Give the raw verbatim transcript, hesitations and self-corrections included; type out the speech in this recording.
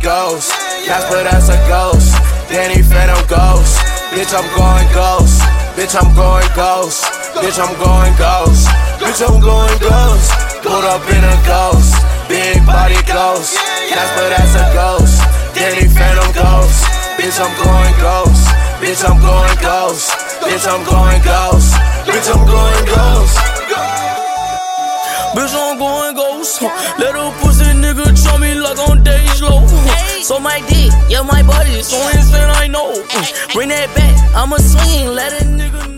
ghost. Casper, that's a ghost. Danny Phantom ghost. Bitch, I'm going ghost. Bitch, I'm going ghost. Bitch, I'm going ghost. Bitch, I'm going ghost. Pulled up in a ghost. Big body ghost. Casper, that's a ghost. Danny Phantom ghost. Bitch, I'm going ghost. Bitch, I'm going ghost. Bitch, I'm going ghost. Bitch, I'm going ghost. Bitch, I'm going ghost. Little pussy nigga try me like on Dej Low. So my dick, yeah, my body, so insane, I know. Bring that back, I'ma swing, let a nigga know.